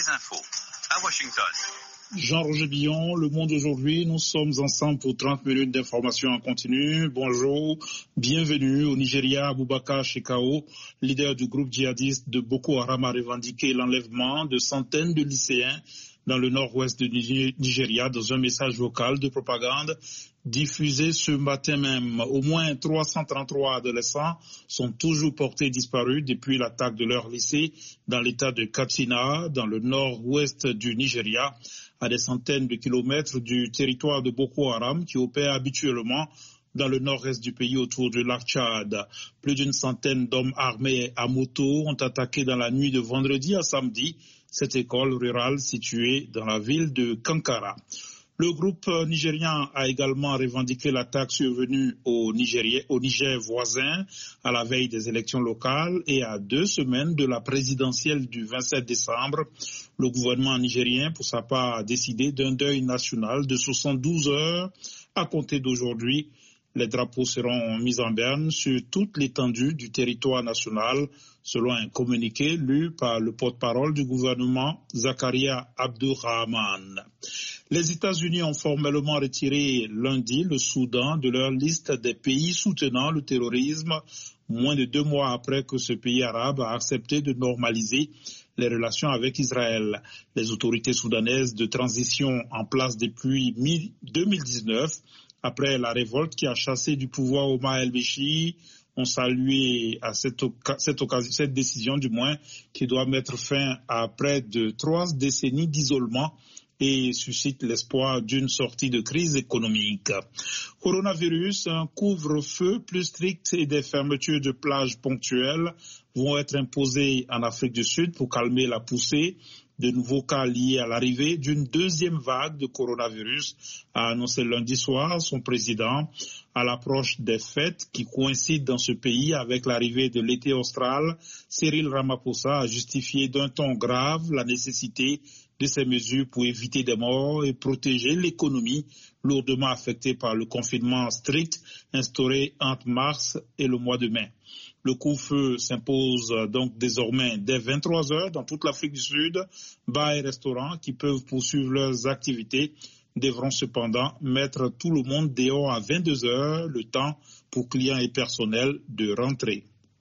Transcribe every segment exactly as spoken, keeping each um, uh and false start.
infos à Washington. Jean-Roger Billon, Le Monde aujourd'hui, nous sommes ensemble pour trente minutes d'information en continu. Bonjour, bienvenue au Nigeria. Abubakar Shekau, leader du groupe djihadiste de Boko Haram, a revendiqué l'enlèvement de centaines de lycéens dans le nord-ouest du Nigeria dans un message vocal de propagande diffusé ce matin même. Au moins trois cent trente-trois adolescents sont toujours portés disparus depuis l'attaque de leur lycée dans l'état de Katsina, dans le nord-ouest du Nigeria, à des centaines de kilomètres du territoire de Boko Haram qui opère habituellement dans le nord-est du pays autour du lac Tchad. Plus d'une centaine d'hommes armés à moto ont attaqué dans la nuit de vendredi à samedi cette école rurale située dans la ville de Kankara. Le groupe nigérien a également revendiqué l'attaque survenue au, Nigeria, au Niger voisin à la veille des élections locales et à deux semaines de la présidentielle du vingt-sept décembre. Le gouvernement nigérien, pour sa part, a décidé d'un deuil national de soixante-douze heures à compter d'aujourd'hui. Les drapeaux seront mis en berne sur toute l'étendue du territoire national, selon un communiqué lu par le porte-parole du gouvernement, Zakaria Abdurrahman. Les États-Unis ont formellement retiré lundi le Soudan de leur liste des pays soutenant le terrorisme, moins de deux mois après que ce pays arabe a accepté de normaliser les relations avec Israël. Les autorités soudanaises de transition en place depuis deux mille dix-neuf, après la révolte qui a chassé du pouvoir Omar el-Béchir, ont salué à cette, cette, occasion, cette décision du moins qui doit mettre fin à près de trois décennies d'isolement et suscite l'espoir d'une sortie de crise économique. Coronavirus, un couvre-feu plus strict et des fermetures de plages ponctuelles vont être imposées en Afrique du Sud pour calmer la poussée de nouveaux cas liés à l'arrivée d'une deuxième vague de coronavirus, a annoncé lundi soir son président à l'approche des fêtes qui coïncident dans ce pays avec l'arrivée de l'été austral. Cyril Ramaphosa a justifié d'un ton grave la nécessité de ces mesures pour éviter des morts et protéger l'économie lourdement affectée par le confinement strict instauré entre mars et le mois de mai. Le couvre-feu s'impose donc désormais dès vingt-trois heures dans toute l'Afrique du Sud. Bars et restaurants qui peuvent poursuivre leurs activités devront cependant mettre tout le monde dehors à vingt-deux heures, le temps pour clients et personnel de rentrer.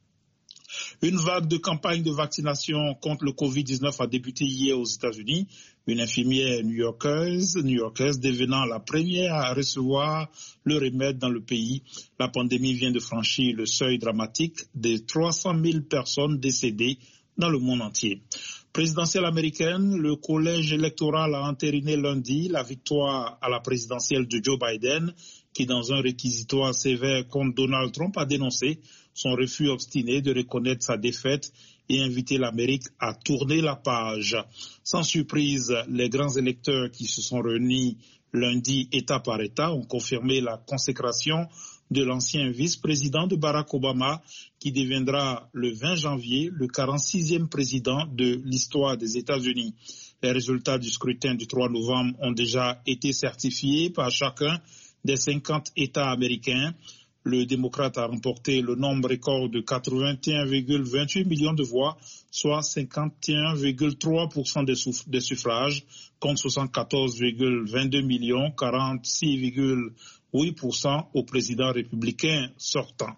Une vague de campagne de vaccination contre le covid dix-neuf a débuté hier aux États-Unis. Une infirmière new-yorkaise, new-yorkaise devenant la première à recevoir le remède dans le pays. La pandémie vient de franchir le seuil dramatique des trois cent mille personnes décédées dans le monde entier. Présidentielle américaine, le collège électoral a entériné lundi la victoire à la présidentielle de Joe Biden, qui dans un réquisitoire sévère contre Donald Trump a dénoncé son refus obstiné de reconnaître sa défaite et invité l'Amérique à tourner la page. Sans surprise, les grands électeurs qui se sont réunis lundi État par État ont confirmé la consécration de l'ancien vice-président de Barack Obama qui deviendra le vingt janvier le quarante-sixième président de l'histoire des États-Unis. Les résultats du scrutin du trois novembre ont déjà été certifiés par chacun des cinquante États américains. Le démocrate a remporté le nombre record de quatre-vingt-un virgule vingt-huit millions de voix, soit cinquante et un virgule trois pour cent des, des suffrages, contre soixante-quatorze virgule vingt-deux millions, quarante-six virgule huit pour cent au président républicain sortant.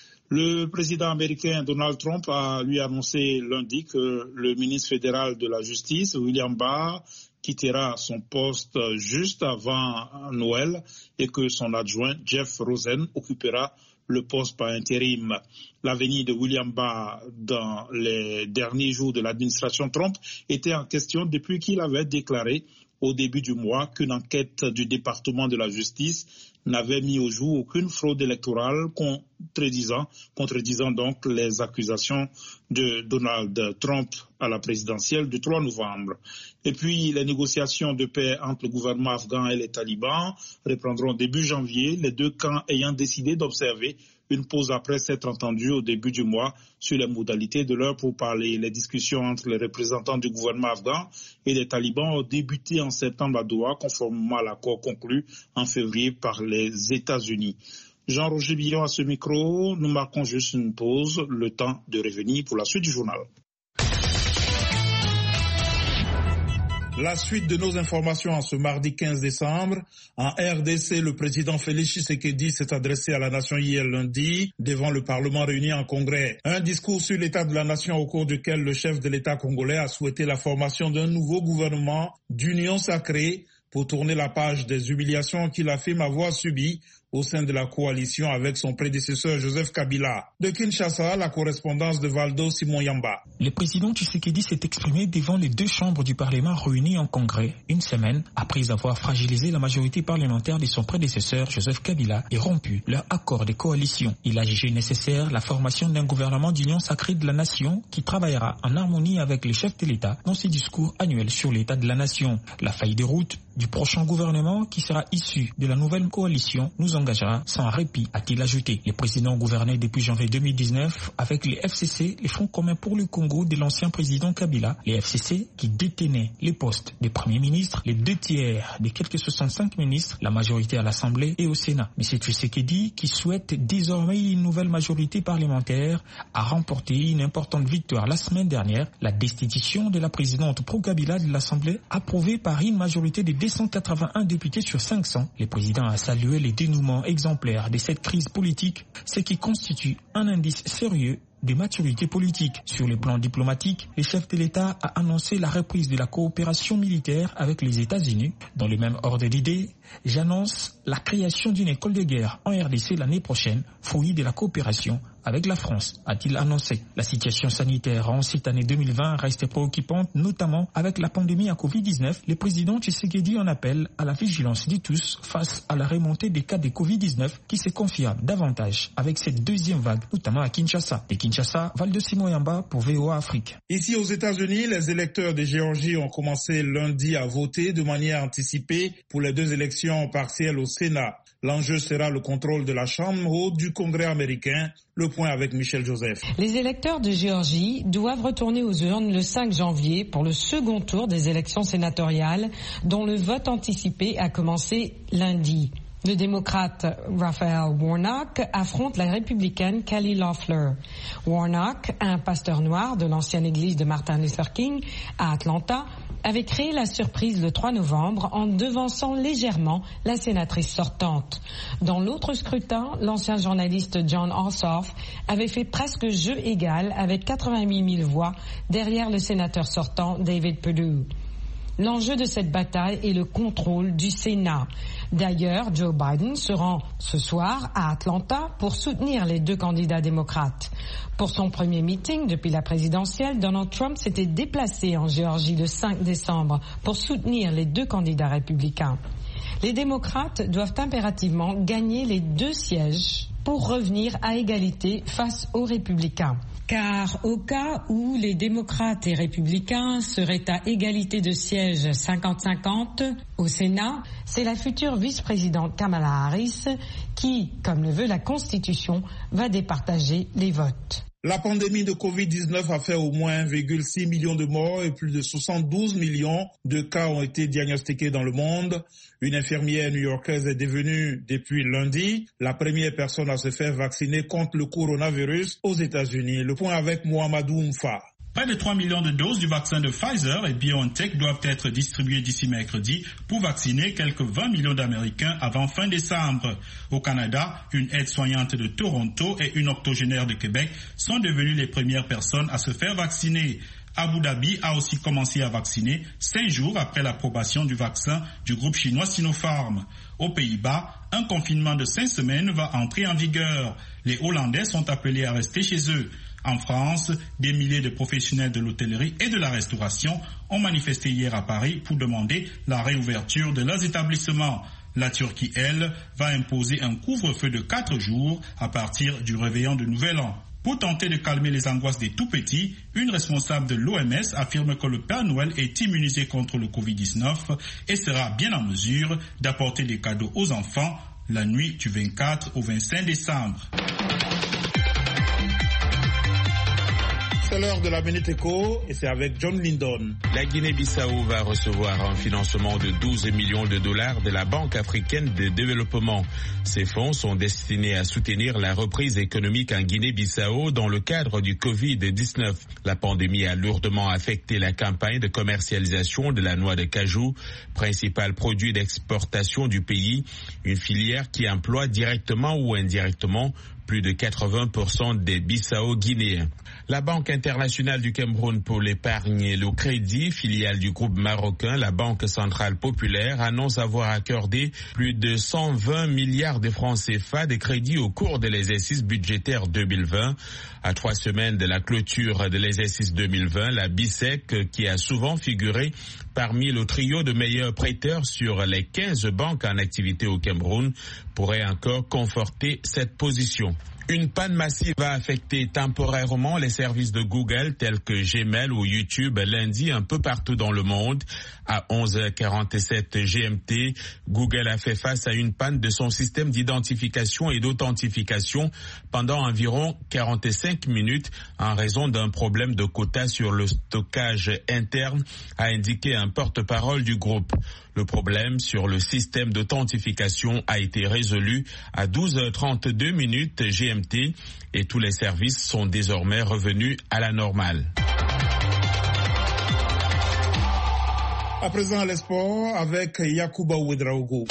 Le président américain Donald Trump a lui annoncé lundi que le ministre fédéral de la Justice, William Barr, quittera son poste juste avant Noël et que son adjoint Jeff Rosen occupera le poste par intérim. L'avenir de William Barr dans les derniers jours de l'administration Trump était en question depuis qu'il avait déclaré au début du mois qu'une enquête du département de la justice n'avait mis au jour aucune fraude électorale contredisant, contredisant donc les accusations de Donald Trump à la présidentielle du trois novembre. Et puis les négociations de paix entre le gouvernement afghan et les talibans reprendront début janvier, les deux camps ayant décidé d'observer une pause après s'être entendus au début du mois sur les modalités de leur pourparlers. Les discussions entre les représentants du gouvernement afghan et les talibans ont débuté en septembre à Doha, conformément à l'accord conclu en février par les États-Unis. Jean-Roger Billon à ce micro, nous marquons juste une pause, le temps de revenir pour la suite du journal. La suite de nos informations en ce mardi quinze décembre. En R D C, le président Félix Tshisekedi s'est adressé à la nation hier lundi devant le Parlement réuni en congrès. Un discours sur l'état de la nation au cours duquel le chef de l'État congolais a souhaité la formation d'un nouveau gouvernement d'union sacrée pour tourner la page des humiliations qu'il affirme avoir subies au sein de la coalition avec son prédécesseur Joseph Kabila. De Kinshasa, la correspondance de Valdo Simon Yamba. Le président Tshisekedi s'est exprimé devant les deux chambres du Parlement réunies en congrès une semaine après avoir fragilisé la majorité parlementaire de son prédécesseur Joseph Kabila et rompu leur accord de coalition. Il a jugé nécessaire la formation d'un gouvernement d'union sacrée de la nation qui travaillera en harmonie avec les chefs de l'État dans ses discours annuels sur l'état de la nation. La feuille de route du prochain gouvernement qui sera issu de la nouvelle coalition nous engagera sans répit, a-t-il ajouté. Le président gouvernait depuis janvier deux mille dix-neuf avec les F C C, les Fonds communs pour le Congo de l'ancien président Kabila, les F C C qui détenaient les postes des premiers ministres, les deux tiers des quelques soixante-cinq ministres, la majorité à l'Assemblée et au Sénat. M. Tshisekedi, qui souhaite désormais une nouvelle majorité parlementaire, a remporté une importante victoire la semaine dernière, la destitution de la présidente pro-Kabila de l'Assemblée, approuvée par une majorité de deux cent quatre-vingt-un députés sur cinq cents. Le président a salué les dénouements exemplaires de cette crise politique, ce qui constitue un indice sérieux de maturité politique. Sur le plan diplomatique, le chef de l'État a annoncé la reprise de la coopération militaire avec les États-Unis. Dans le même ordre d'idées, j'annonce la création d'une école de guerre en R D C l'année prochaine, fruit de la coopération avec la France, a-t-il annoncé. La situation sanitaire en cette année deux mille vingt reste préoccupante, notamment avec la pandémie à covid dix-neuf. Le président Tshisekedi en appelle à la vigilance de tous face à la remontée des cas de covid dix-neuf qui se confirme davantage avec cette deuxième vague, notamment à Kinshasa. De Kinshasa, Valdo Simon Yamba pour V O A Afrique. Ici aux États-Unis, les électeurs de Géorgie ont commencé lundi à voter de manière anticipée pour les deux élections partielles au Sénat. L'enjeu sera le contrôle de la Chambre haute du Congrès américain. Le point avec Michel Joseph. Les électeurs de Géorgie doivent retourner aux urnes le cinq janvier pour le second tour des élections sénatoriales, dont le vote anticipé a commencé lundi. Le démocrate Raphael Warnock affronte la républicaine Kelly Loeffler. Warnock, un pasteur noir de l'ancienne église de Martin Luther King à Atlanta, avait créé la surprise le trois novembre en devançant légèrement la sénatrice sortante. Dans l'autre scrutin, l'ancien journaliste John Ossoff avait fait presque jeu égal avec quatre-vingt-huit mille voix derrière le sénateur sortant David Perdue. L'enjeu de cette bataille est le contrôle du Sénat. D'ailleurs, Joe Biden se rend ce soir à Atlanta pour soutenir les deux candidats démocrates. Pour son premier meeting depuis la présidentielle, Donald Trump s'était déplacé en Géorgie le cinq décembre pour soutenir les deux candidats républicains. Les démocrates doivent impérativement gagner les deux sièges pour revenir à égalité face aux républicains. Car au cas où les démocrates et républicains seraient à égalité de sièges cinquante cinquante au Sénat, c'est la future vice-présidente Kamala Harris qui, comme le veut la Constitution, va départager les votes. La pandémie de covid dix-neuf a fait au moins un virgule six million de morts et plus de soixante-douze millions de cas ont été diagnostiqués dans le monde. Une infirmière new-yorkaise est devenue, depuis lundi, la première personne à se faire vacciner contre le coronavirus aux États-Unis. Le point avec Mohamedou Mfa. Près de trois millions de doses du vaccin de Pfizer et BioNTech doivent être distribuées d'ici mercredi pour vacciner quelques vingt millions d'Américains avant fin décembre. Au Canada, une aide-soignante de Toronto et une octogénaire de Québec sont devenues les premières personnes à se faire vacciner. Abu Dhabi a aussi commencé à vacciner cinq jours après l'approbation du vaccin du groupe chinois Sinopharm. Aux Pays-Bas, un confinement de cinq semaines va entrer en vigueur. Les Hollandais sont appelés à rester chez eux. En France, des milliers de professionnels de l'hôtellerie et de la restauration ont manifesté hier à Paris pour demander la réouverture de leurs établissements. La Turquie, elle, va imposer un couvre-feu de quatre jours à partir du réveillon de Nouvel An. Pour tenter de calmer les angoisses des tout-petits, une responsable de l'O M S affirme que le Père Noël est immunisé contre le covid dix-neuf et sera bien en mesure d'apporter des cadeaux aux enfants la nuit du vingt-quatre au vingt-cinq décembre. C'est l'heure de la Minute Éco et c'est avec John Lindon. La Guinée-Bissau va recevoir un financement de douze millions de dollars de la Banque africaine de développement. Ces fonds sont destinés à soutenir la reprise économique en Guinée-Bissau dans le cadre du covid dix-neuf. La pandémie a lourdement affecté la campagne de commercialisation de la noix de cajou, principal produit d'exportation du pays, une filière qui emploie directement ou indirectement plus de quatre-vingts pour cent des Bissau-Guinéens. La Banque internationale du Cameroun pour l'épargne et le crédit, filiale du groupe marocain, la Banque centrale populaire, annonce avoir accordé plus de cent vingt milliards de francs C F A de crédits au cours de l'exercice budgétaire deux mille vingt. À trois semaines de la clôture de l'exercice deux mille vingt, la B I C E C, qui a souvent figuré parmi le trio de meilleurs prêteurs sur les quinze banques en activité au Cameroun, pourrait encore conforter cette position. Une panne massive a affecté temporairement les services de Google tels que Gmail ou YouTube lundi un peu partout dans le monde. À onze heures quarante-sept G M T, Google a fait face à une panne de son système d'identification et d'authentification pendant environ quarante-cinq minutes en raison d'un problème de quota sur le stockage interne, a indiqué un porte-parole du groupe. Le problème sur le système d'authentification a été résolu à douze heures trente-deux minutes G M T et tous les services sont désormais revenus à la normale. À présent, les sports avec Yacouba Ouedraogo.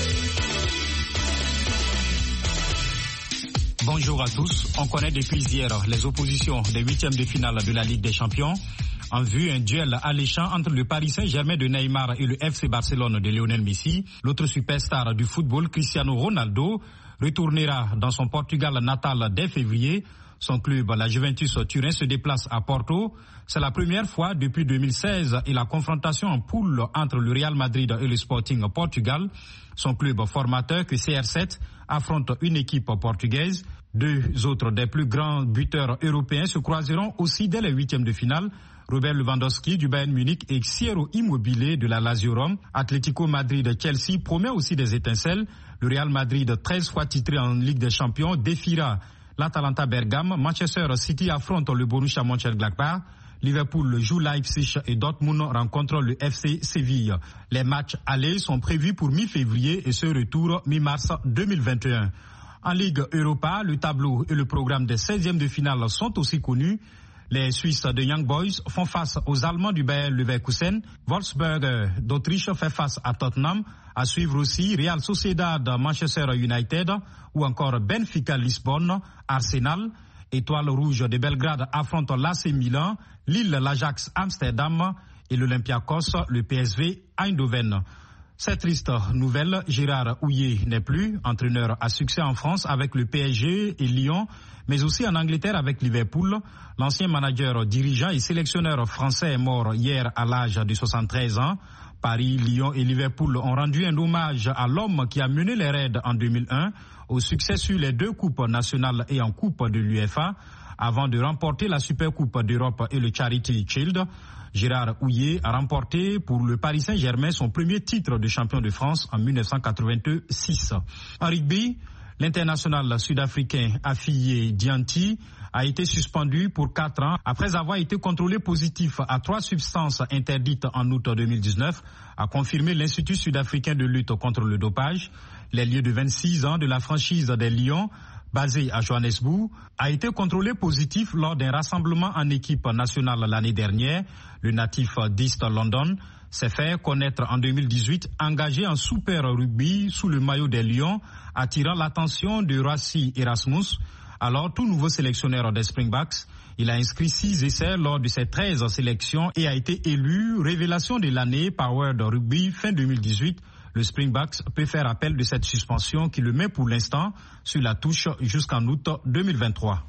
Bonjour à tous. On connaît depuis hier les oppositions des huitièmes de finale de la Ligue des Champions. En vue, un duel alléchant entre le Paris Saint-Germain de Neymar et le F C Barcelone de Lionel Messi. L'autre superstar du football, Cristiano Ronaldo, retournera dans son Portugal natal dès février. Son club, la Juventus Turin, se déplace à Porto. C'est la première fois depuis deux mille seize et la confrontation en poule entre le Real Madrid et le Sporting Portugal. Son club formateur, que C R sept, affronte une équipe portugaise. Deux autres des plus grands buteurs européens se croiseront aussi dès les huitièmes de finale. Robert Lewandowski du Bayern Munich et Ciro Immobile de la Lazio Rome. Atlético Madrid-Chelsea promet aussi des étincelles. Le Real Madrid, treize fois titré en Ligue des Champions, défiera l'Atalanta Bergame. Manchester City affronte le Borussia Mönchengladbach. Liverpool joue Leipzig et Dortmund rencontre le F C Séville. Les matchs allés sont prévus pour mi-février et ce retour mi-mars deux mille vingt et un. En Ligue Europa, le tableau et le programme des seizièmes de finale sont aussi connus. Les Suisses de Young Boys font face aux Allemands du Bayer Leverkusen. Wolfsburg d'Autriche fait face à Tottenham. À suivre aussi Real Sociedad, Manchester United ou encore Benfica Lisbonne, Arsenal. Étoile rouge de Belgrade affronte l'A C Milan, Lille l'Ajax Amsterdam et l'Olympiakos le P S V Eindhoven. Cette triste nouvelle, Gérard Houllier n'est plus entraîneur à succès en France avec le P S G et Lyon, mais aussi en Angleterre avec Liverpool. L'ancien manager, dirigeant et sélectionneur français est mort hier à l'âge de soixante-treize ans. Paris, Lyon et Liverpool ont rendu un hommage à l'homme qui a mené les Reds en deux mille un au succès sur les deux coupes nationales et en coupe de l'UEFA avant de remporter la Supercoupe d'Europe et le Charity Shield. Gérard Houllier a remporté pour le Paris Saint-Germain son premier titre de champion de France en mille neuf cent quatre-vingt-six. En rugby, l'international sud-africain Afillé Dianti a été suspendu pour quatre ans après avoir été contrôlé positif à trois substances interdites en août deux mille dix-neuf, a confirmé l'Institut sud-africain de lutte contre le dopage. L'ailier de vingt-six ans de la franchise des Lions, basé à Johannesburg, a été contrôlé positif lors d'un rassemblement en équipe nationale l'année dernière. Le natif d'East London s'est fait connaître en deux mille dix-huit, engagé en Super Rugby sous le maillot des Lions, attirant l'attention de Rassi Erasmus. Alors, tout nouveau sélectionneur des Springboks, il a inscrit six essais lors de ses treize sélections et a été élu révélation de l'année par World Rugby fin deux mille dix-huit. Le Springboks peut faire appel de cette suspension qui le met pour l'instant sur la touche jusqu'en août deux mille vingt-trois.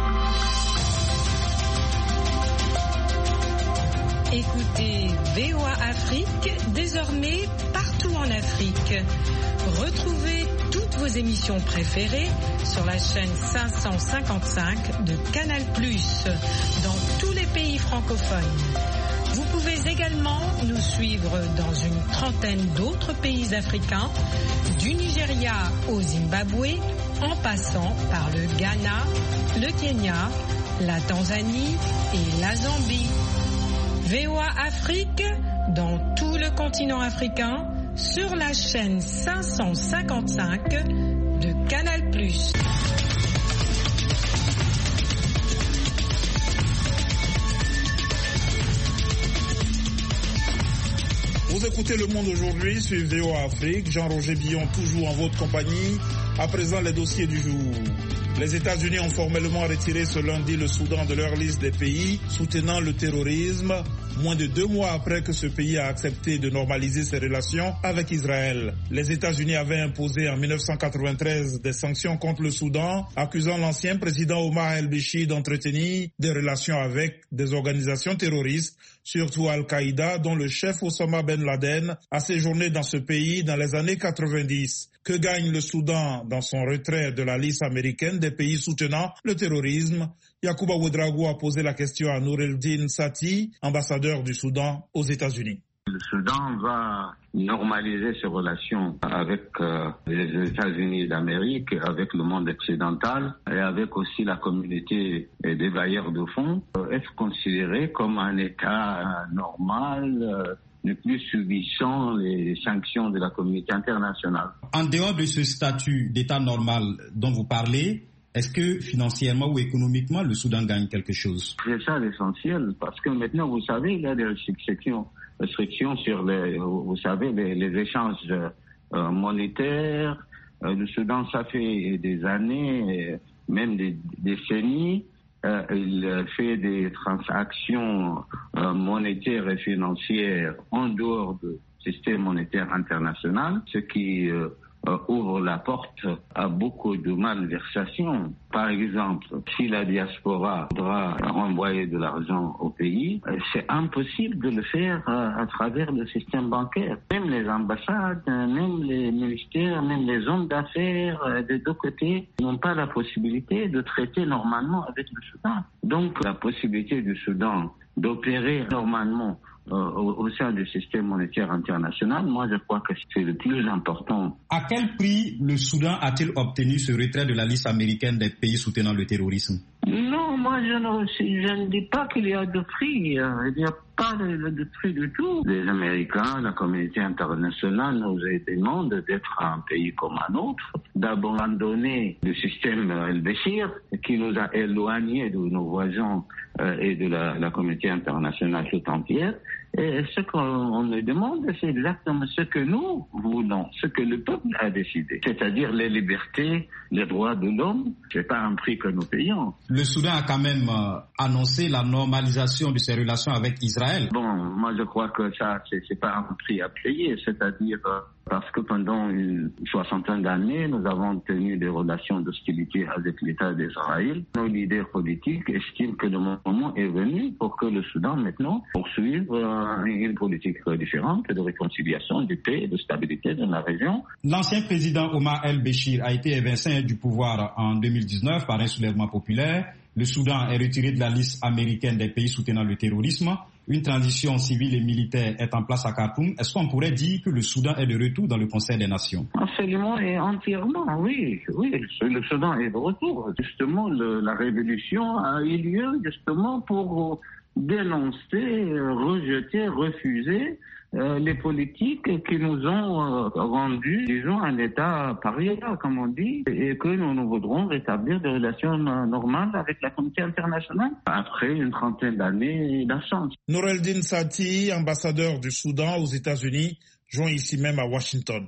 Écoutez V O A Afrique, désormais partout en Afrique. Retrouvez toutes vos émissions préférées sur la chaîne cinq cent cinquante-cinq de Canal plus, dans tous les pays francophones. Vous pouvez également nous suivre dans une trentaine d'autres pays africains, du Nigeria au Zimbabwe, en passant par le Ghana, le Kenya, la Tanzanie et la Zambie. V O A Afrique dans tout le continent africain sur la chaîne cinq cent cinquante-cinq de Canal plus. Vous écoutez Le Monde aujourd'hui sur V O A Afrique. Jean-Roger Billon toujours en votre compagnie. À présent, les dossiers du jour. Les États-Unis ont formellement retiré ce lundi le Soudan de leur liste des pays soutenant le terrorisme, moins de deux mois après que ce pays a accepté de normaliser ses relations avec Israël. Les États-Unis avaient imposé en mille neuf cent quatre-vingt-treize des sanctions contre le Soudan, accusant l'ancien président Omar el-Béchir d'entretenir des relations avec des organisations terroristes, surtout Al-Qaïda, dont le chef Osama Ben Laden a séjourné dans ce pays dans les années quatre-vingt-dix. Que gagne le Soudan dans son retrait de la liste américaine des pays soutenant le terrorisme? Yacouba Ouedraogo a posé la question à Noureldine Sati, ambassadeur du Soudan aux États-Unis. Le Soudan va normaliser ses relations avec euh, les États-Unis d'Amérique, avec le monde occidental et avec aussi la communauté des bailleurs de fonds, euh, être considéré comme un État normal, euh, ne plus subissant les sanctions de la communauté internationale. En dehors de ce statut d'État normal dont vous parlez, est-ce que financièrement ou économiquement, le Soudan gagne quelque chose? C'est ça l'essentiel, parce que maintenant, vous savez, il y a des restrictions, restrictions sur les, vous savez, les, les échanges euh, monétaires. Euh, le Soudan, ça fait des années, même des décennies, Euh, il fait des transactions euh, monétaires et financières en dehors du système monétaire international, ce qui euh, euh, ouvre la porte à beaucoup de malversations. Par exemple, si la diaspora voudra envoyer de l'argent au pays, euh, c'est impossible de le faire euh, à travers le système bancaire. Même les ambassades, même les ministères, même les hommes d'affaires euh, des deux côtés n'ont pas la possibilité de traiter normalement avec le Soudan. Donc, la possibilité du Soudan d'opérer normalement euh, au, au sein du système monétaire international, moi je crois que c'est le plus important. À quel prix le Soudan a-t-il obtenu ce retrait de la liste américaine des pays soutenant le terrorisme? Non, moi je ne, je ne dis pas qu'il y a de prix. Il n'y a pas de, de prix du tout. Les Américains, la communauté internationale nous demandent d'être un pays comme un autre, d'abandonner le système el-Béchir qui nous a éloignés de nos voisins euh, et de la, la communauté internationale tout entière. Et ce qu'on nous demande, c'est exactement ce que nous voulons, ce que le peuple a décidé, c'est-à-dire les libertés, les droits de l'homme. C'est pas un prix que nous payons. Le Soudan a quand même euh, annoncé la normalisation de ses relations avec Israël. Bon, moi je crois que ça, c'est, c'est pas un prix à payer, c'est-à-dire euh, parce que pendant une soixantaine d'années, nous avons tenu des relations d'hostilité avec l'État d'Israël. Nos leaders politiques estiment que le moment est venu pour que le Soudan maintenant poursuive euh, une politique différente de réconciliation, de paix et de stabilité dans la région. L'ancien président Omar el-Béchir a été évincé du pouvoir en deux mille dix-neuf par un soulèvement populaire. Le Soudan est retiré de la liste américaine des pays soutenant le terrorisme. Une transition civile et militaire est en place à Khartoum. Est-ce qu'on pourrait dire que le Soudan est de retour dans le Conseil des Nations? Absolument et entièrement, oui. Oui, le Soudan est de retour. Justement, le, la révolution a eu lieu justement pour dénoncer, rejeter, refuser Euh, les politiques qui nous ont euh, rendu, disons, un État paria, comme on dit, et que nous, nous voudrons rétablir des relations euh, normales avec la communauté internationale après une trentaine d'années d'absence. Noureldine Sati, ambassadeur du Soudan aux États-Unis, joint ici même à Washington.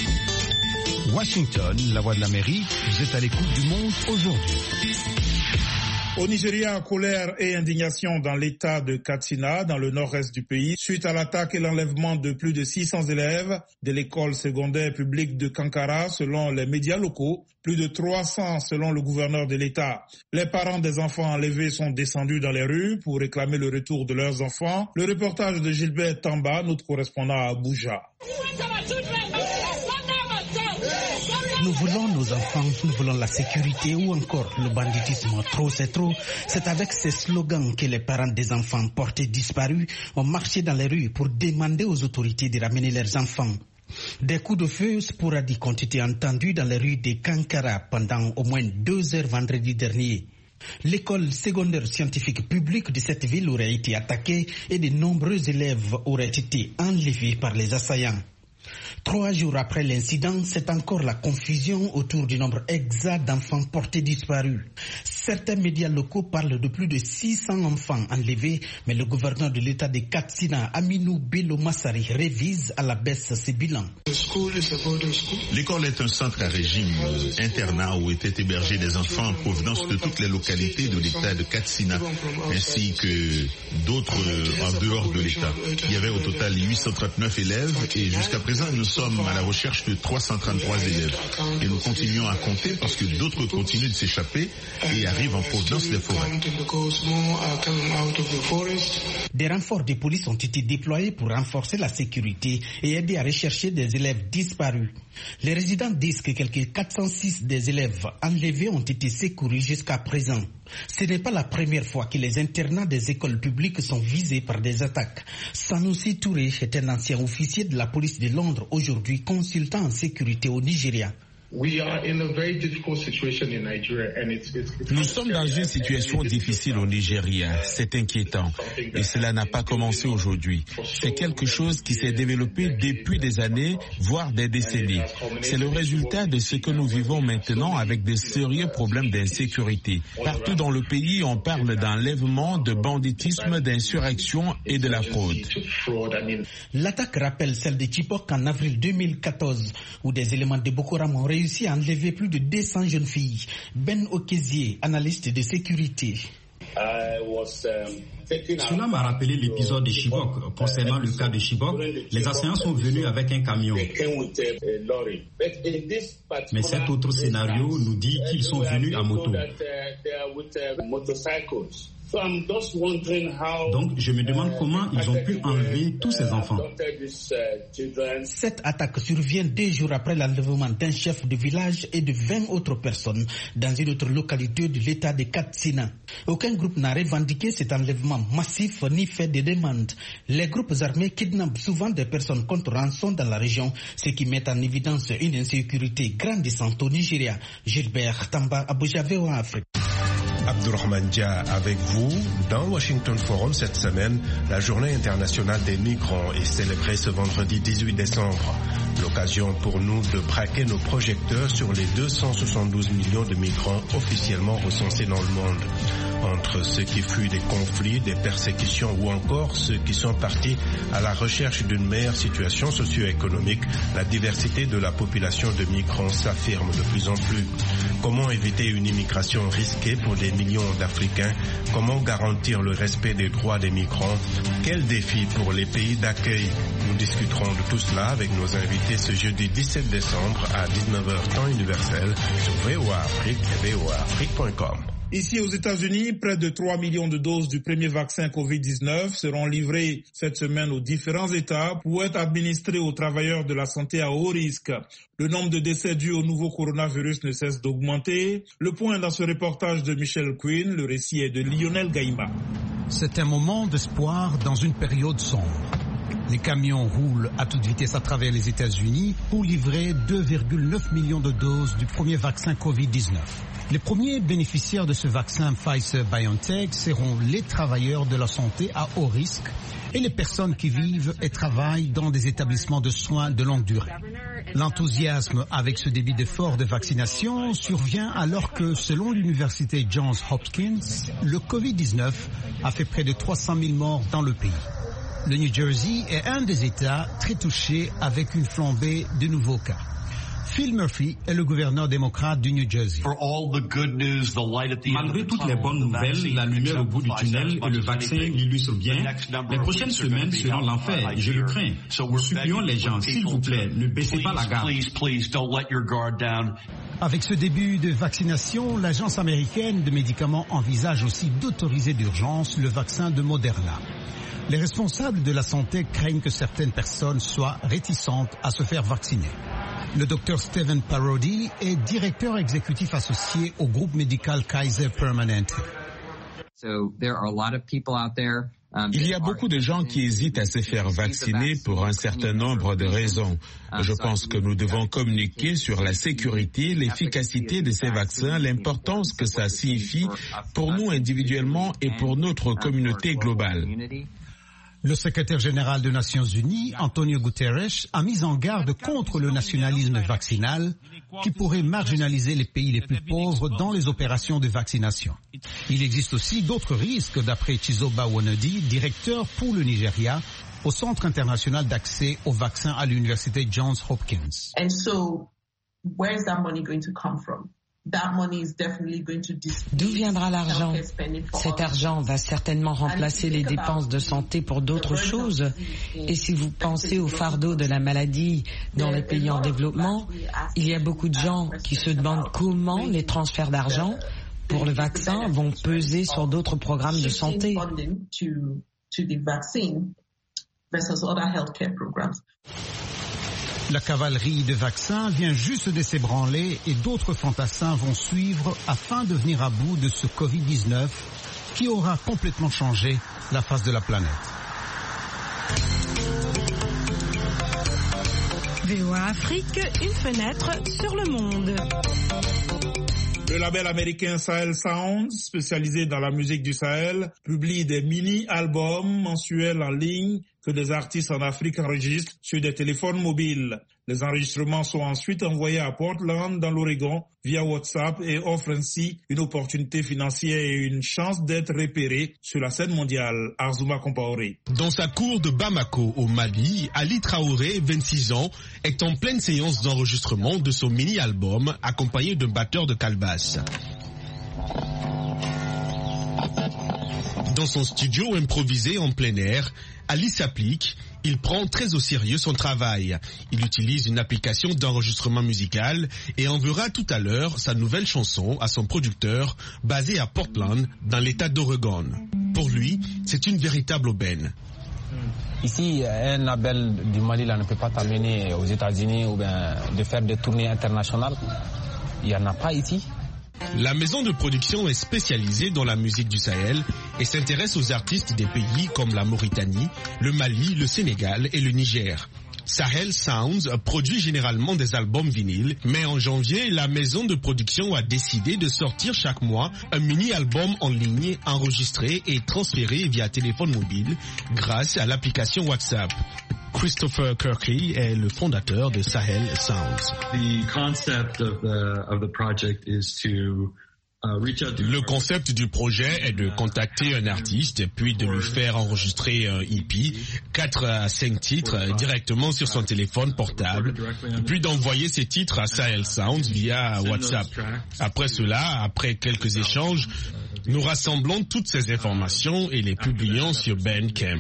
Washington, la voix de l'Amérique, vous êtes à l'écoute du monde aujourd'hui. Au Nigeria, colère et indignation dans l'état de Katsina, dans le nord-est du pays, suite à l'attaque et l'enlèvement de plus de six cents élèves de l'école secondaire publique de Kankara, selon les médias locaux, plus de trois cents selon le gouverneur de l'État. Les parents des enfants enlevés sont descendus dans les rues pour réclamer le retour de leurs enfants. Le reportage de Gilbert Tamba, notre correspondant à Abuja. Nous voulons nos enfants, nous voulons la sécurité ou encore le banditisme. Trop c'est trop. C'est avec ces slogans que les parents des enfants portés disparus ont marché dans les rues pour demander aux autorités de ramener leurs enfants. Des coups de feu sporadiques ont été entendus dans les rues de Kankara pendant au moins deux heures vendredi dernier. L'école secondaire scientifique publique de cette ville aurait été attaquée et de nombreux élèves auraient été enlevés par les assaillants. Trois jours après l'incident, c'est encore la confusion autour du nombre exact d'enfants portés disparus. Certains médias locaux parlent de plus de six cents enfants enlevés, mais le gouverneur de l'État de Katsina, Aminou Bello Massari, révise à la baisse ses bilans. L'école est un centre à régime, internat où étaient hébergés des enfants en provenance de toutes les localités de l'État de Katsina, ainsi que d'autres en dehors de l'État. Il y avait au total huit cent trente-neuf élèves et jusqu'à présent, nous sommes à la recherche de trois cent trente-trois élèves. Et nous continuons à compter parce que d'autres continuent de s'échapper et arrivent en provenance des forêts. Des renforts de police ont été déployés pour renforcer la sécurité et aider à rechercher des élèves disparus. Les résidents disent que quelques quatre cent six des élèves enlevés ont été secourus jusqu'à présent. Ce n'est pas la première fois que les internats des écoles publiques sont visés par des attaques. Sanusi Touré est un ancien officier de la police de Londres, aujourd'hui consultant en sécurité au Nigeria. Nous sommes dans une situation difficile au Nigeria. C'est inquiétant. Et cela n'a pas commencé aujourd'hui. C'est quelque chose qui s'est développé depuis des années, voire des décennies. C'est le résultat de ce que nous vivons maintenant avec de sérieux problèmes d'insécurité. Partout dans le pays, on parle d'enlèvement, de banditisme, d'insurrection et de la fraude. L'attaque rappelle celle de Chibok en avril deux mille quatorze, où des éléments de Boko Haram ont réussi à enlever plus de deux cents jeunes filles. Ben Okezie, analyste de sécurité. Cela m'a rappelé l'épisode de Chibok. Concernant le cas de Chibok, les assaillants sont venus avec un camion. Mais cet autre scénario nous dit qu'ils sont venus à moto. Donc, je me demande comment ils ont pu enlever tous ces enfants. Cette attaque survient deux jours après l'enlèvement d'un chef de village et de vingt autres personnes dans une autre localité de l'État de Katsina. Aucun groupe n'a revendiqué cet enlèvement massif ni fait de demandes. Les groupes armés kidnappent souvent des personnes contre rançon dans la région, ce qui met en évidence une insécurité grandissante au Nigeria. Gilbert Tamba, Abuja, V O A Afrique. Abdourahmane Dia avec vous. Dans Washington Forum cette semaine, la journée internationale des migrants est célébrée ce vendredi dix-huit décembre. L'occasion pour nous de braquer nos projecteurs sur les deux cent soixante-douze millions de migrants officiellement recensés dans le monde. Entre ceux qui fuient des conflits, des persécutions ou encore ceux qui sont partis à la recherche d'une meilleure situation socio-économique, la diversité de la population de migrants s'affirme de plus en plus. Comment éviter une immigration risquée pour des millions d'Africains? Comment garantir le respect des droits des migrants? Quels défis pour les pays d'accueil? Nous discuterons de tout cela avec nos invités ce jeudi dix-sept décembre à dix-neuf heures temps universel sur V O A Afrique et V O A Afrique point com. Ici aux États-Unis, près de trois millions de doses du premier vaccin covid dix-neuf seront livrées cette semaine aux différents États pour être administrées aux travailleurs de la santé à haut risque. Le nombre de décès dus au nouveau coronavirus ne cesse d'augmenter. Le point dans ce reportage de Michel Quinn, le récit est de Lionel Gaïma. C'est un moment d'espoir dans une période sombre. Les camions roulent à toute vitesse à travers les États-Unis pour livrer deux virgule neuf millions de doses du premier vaccin covid dix-neuf. Les premiers bénéficiaires de ce vaccin Pfizer-BioNTech seront les travailleurs de la santé à haut risque et les personnes qui vivent et travaillent dans des établissements de soins de longue durée. L'enthousiasme avec ce début d'effort de vaccination survient alors que, selon l'université Johns Hopkins, le covid dix-neuf a fait près de trois cent mille morts dans le pays. Le New Jersey est un des États très touchés avec une flambée de nouveaux cas. Phil Murphy est le gouverneur démocrate du New Jersey. Malgré toutes les bonnes nouvelles, la lumière au bout du tunnel et le vaccin l'illustrent bien. Les prochaines semaines seront l'enfer, je le crains. Nous supplions les gens, s'il vous plaît, ne baissez pas la garde. Avec ce début de vaccination, l'agence américaine de médicaments envisage aussi d'autoriser d'urgence le vaccin de Moderna. Les responsables de la santé craignent que certaines personnes soient réticentes à se faire vacciner. Le docteur Stephen Parodi est directeur exécutif associé au groupe médical Kaiser Permanente. So there are a lot of people out there Il y a beaucoup de gens qui hésitent à se faire vacciner pour un certain nombre de raisons. Je pense que nous devons communiquer sur la sécurité, l'efficacité de ces vaccins, l'importance que ça signifie pour nous individuellement et pour notre communauté globale. Le secrétaire général des Nations Unies, Antonio Guterres, a mis en garde contre le nationalisme vaccinal qui pourrait marginaliser les pays les plus pauvres dans les opérations de vaccination. Il existe aussi d'autres risques, d'après Chizoba Wanodi, directeur pour le Nigeria, au Centre international d'accès aux vaccins à l'université Johns Hopkins. And so, where is that money going to come from? D'où viendra l'argent? Cet argent va certainement remplacer les dépenses de santé pour d'autres choses. Et si vous pensez au fardeau de la maladie dans les pays en développement, il y a beaucoup de gens qui se demandent comment les transferts d'argent pour le vaccin vont peser sur d'autres programmes de santé. La cavalerie de vaccins vient juste de s'ébranler et d'autres fantassins vont suivre afin de venir à bout de ce covid dix-neuf qui aura complètement changé la face de la planète. V O A Afrique, une fenêtre sur le monde. Le label américain Sahel Sounds, spécialisé dans la musique du Sahel, publie des mini-albums mensuels en ligne que des artistes en Afrique enregistrent sur des téléphones mobiles. Les enregistrements sont ensuite envoyés à Portland, dans l'Oregon, via WhatsApp et offrent ainsi une opportunité financière et une chance d'être repérés sur la scène mondiale. Arzouma Compaoré. Dans sa cour de Bamako, au Mali, Ali Traoré, vingt-six ans, est en pleine séance d'enregistrement de son mini-album accompagné d'un batteur de calebasse. Dans son studio improvisé en plein air, Ali s'applique, il prend très au sérieux son travail. Il utilise une application d'enregistrement musical et enverra tout à l'heure sa nouvelle chanson à son producteur basé à Portland, dans l'état d'Oregon. Pour lui, c'est une véritable aubaine. Ici, un label du Mali là, ne peut pas t'amener aux États-Unis ou bien de faire des tournées internationales. Il n'y en a pas ici. La maison de production est spécialisée dans la musique du Sahel et s'intéresse aux artistes des pays comme la Mauritanie, le Mali, le Sénégal et le Niger. Sahel Sounds produit généralement des albums vinyles, mais en janvier, la maison de production a décidé de sortir chaque mois un mini-album en ligne enregistré et transféré via téléphone mobile grâce à l'application WhatsApp. Christopher Kirky est le fondateur de Sahel Sounds. The concept of the, of the project is to Le concept du projet est de contacter un artiste puis de lui faire enregistrer un E P, quatre à cinq titres directement sur son téléphone portable, puis d'envoyer ces titres à Sahel Sounds via WhatsApp. Après cela, après quelques échanges, nous rassemblons toutes ces informations et les publions sur Bandcamp.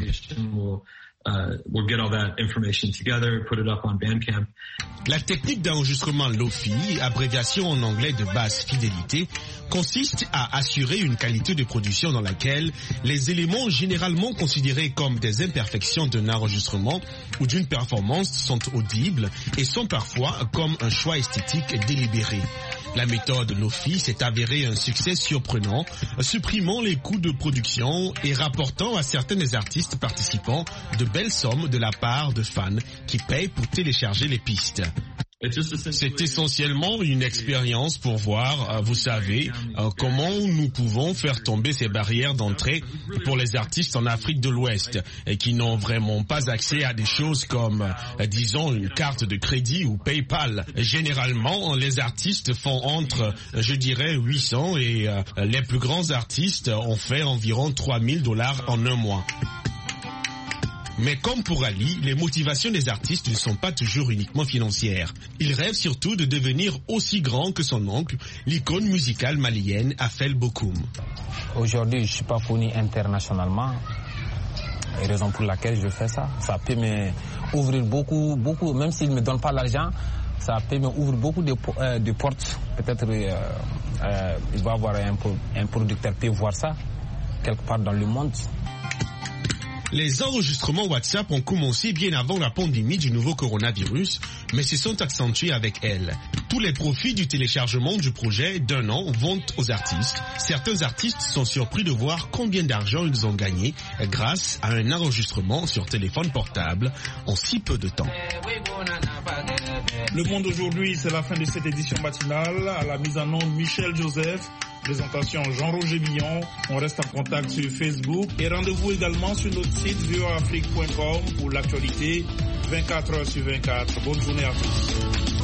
Uh, we'll get all that information together, put it up on Bandcamp. La technique d'enregistrement Lo-Fi, abréviation en anglais de basse fidélité, consiste à assurer une qualité de production dans laquelle les éléments généralement considérés comme des imperfections d'un enregistrement ou d'une performance sont audibles et sont parfois comme un choix esthétique délibéré. La méthode Lo-Fi s'est avérée un succès surprenant, supprimant les coûts de production et rapportant à certains des artistes participants de belles sommes de la part de fans qui payent pour télécharger les pistes. C'est essentiellement une expérience pour voir, vous savez, comment nous pouvons faire tomber ces barrières d'entrée pour les artistes en Afrique de l'Ouest et qui n'ont vraiment pas accès à des choses comme, disons, une carte de crédit ou PayPal. Généralement, les artistes font entre, je dirais, huit cents et les plus grands artistes ont fait environ trois mille dollars en un mois. Mais comme pour Ali, les motivations des artistes ne sont pas toujours uniquement financières. Il rêve surtout de devenir aussi grand que son oncle, l'icône musicale malienne Afel Bokoum. Aujourd'hui, je ne suis pas connu internationalement. Et raison pour laquelle je fais ça, ça peut m'ouvrir beaucoup, beaucoup, même s'il ne me donne pas l'argent, ça peut m'ouvrir beaucoup de, euh, de portes. Peut-être euh, euh, il va y avoir un, un producteur qui peut voir ça quelque part dans le monde. Les enregistrements WhatsApp ont commencé bien avant la pandémie du nouveau coronavirus, mais se sont accentués avec elle. Tous les profits du téléchargement du projet d'un an vont aux artistes. Certains artistes sont surpris de voir combien d'argent ils ont gagné grâce à un enregistrement sur téléphone portable en si peu de temps. Le Monde aujourd'hui, c'est la fin de cette édition matinale. À la mise en onde, Michel Joseph. Présentation Jean-Roger Billon. On reste en contact sur Facebook et rendez-vous également sur notre site v o afrique point com pour l'actualité vingt-quatre heures sur vingt-quatre. Bonne journée à tous.